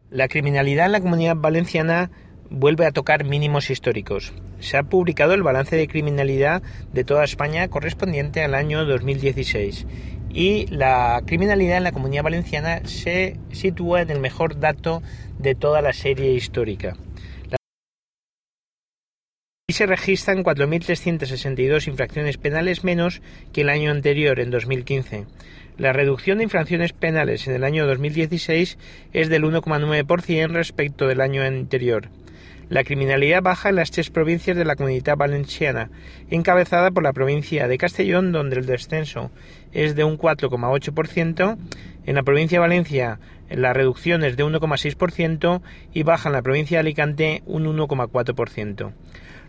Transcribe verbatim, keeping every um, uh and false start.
La criminalidad en la Comunidad Valenciana vuelve a tocar mínimos históricos. Se ha publicado el balance de criminalidad de toda España correspondiente al año dos mil dieciséis y la criminalidad en la Comunidad Valenciana se sitúa en el mejor dato de toda la serie histórica. Y se registran cuatro mil trescientas sesenta y dos infracciones penales menos que el año anterior, en dos mil quince. La reducción de infracciones penales en el año dos mil dieciséis es del uno coma nueve por ciento respecto del año anterior. La criminalidad baja en las tres provincias de la Comunidad Valenciana, encabezada por la provincia de Castellón, donde el descenso es de un cuatro coma ocho por ciento, en la provincia de Valencia la reducción es de uno coma seis por ciento y baja en la provincia de Alicante un uno coma cuatro por ciento.